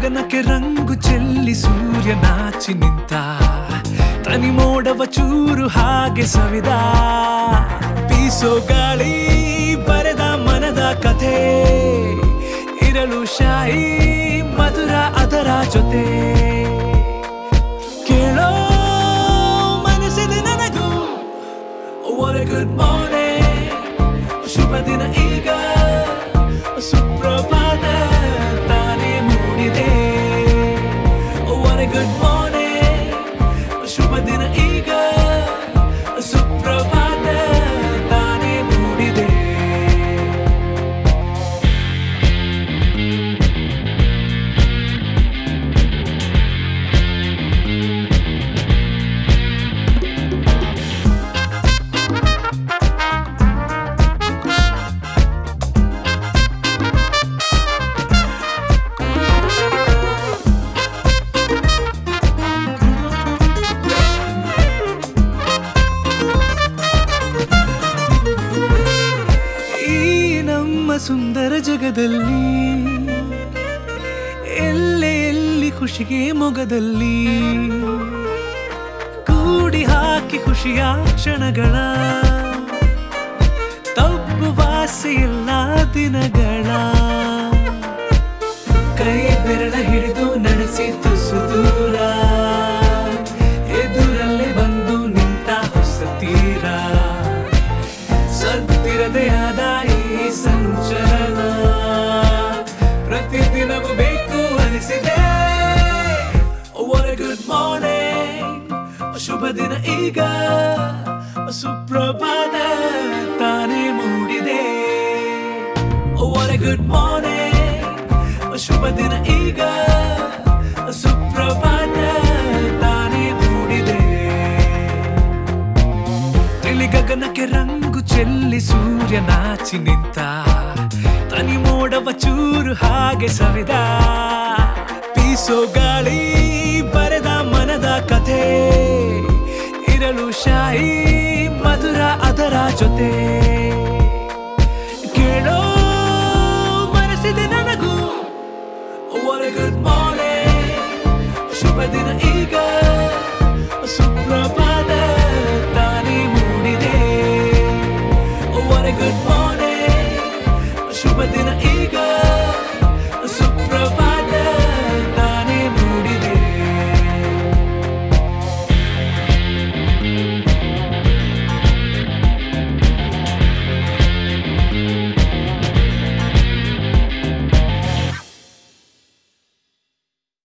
ಗಗನಕ್ಕೆ ರಂಗು ಚೆಲ್ಲಿ ಸೂರ್ಯ ನಾಚಿ ನಿಂತ ತನಿ ಮೋಡವ ಚೂರು ಹಾಗೆ ಸವಿದ ಬೀಸೋ ಗಾಳಿ ಬರೆದ ಮನದ ಕಥೆ ಇರಲು ಶಾಯಿ ಮಧುರ ಅದರ ಜೊತೆ ಕೇಳೋ ಮನಸ್ಸಿದೆ ನನಗೂ What a good morning ಶುಭ ದಿನ ಈಗ ಸುಪ್ರಭಾತ ತಾನೇ ಮೂಡಿದೆ What a good morning ಶುಭ ದಿನ ಈಗ ಸುಪ್ರಭಾತ ತಾನೇ ಮೂಡಿದೆ ಸುಂದರ ಜಗದಲ್ಲಿ ಎಲ್ಲೆಲ್ಲಿ ಖುಷಿಗೆ ಮೊಗದಲ್ಲಿ ಕೂಡಿ ಹಾಕಿ ಖುಷಿಯ ಕ್ಷಣಗಳ ತಪ್ಪುವಾಸೆ ಎಲ್ಲ ದಿನಗಳ ಕೈ ಬೆರಳ ಹಿಡಿದು ನಡೆಸಿ ತುಸು ದೂರ ಎದುರಲ್ಲೇ ಬಂದು ನಿಂತ ಹೊಸ ತೀರ ಸತ್ತಿರದೆ ಆದ ಸಂಚಲನ ಪ್ರತಿದಿನವೂ ಬೇಕು ಅನಿಸಿದೆ What a good morning ಶುಭ ದಿನ ಈಗ ಸುಪ್ರಭಾತ ತಾನೇ ಮೂಡಿದೆ What a good morning ಶುಭ ದಿನ ಈಗ ಸುಪ್ರಭಾತ ತಾನೇ ಮೂಡಿದೆ ತಿಳಿ ಗಗನಕ್ಕೆ ರಂಗು ಚೆಲ್ಲಿ ಸೂರ್ಯ ನಾಚಿ ನಿಂತ ತನಿ ಮೋಡವ ಚೂರು ಹಾಗೆ ಸವಿದ ಬೀಸೋ ಗಾಳಿ ಬರೆದ ಮನದ ಕಥೆ ಇರಲು ಶಾಯಿ ಮಧುರ ಅದರ ಜೊತೆ ಕೇಳೋ ಮನಸ್ಸಿದೆ ನನಗೂ What a good morning ಶುಭ ದಿನ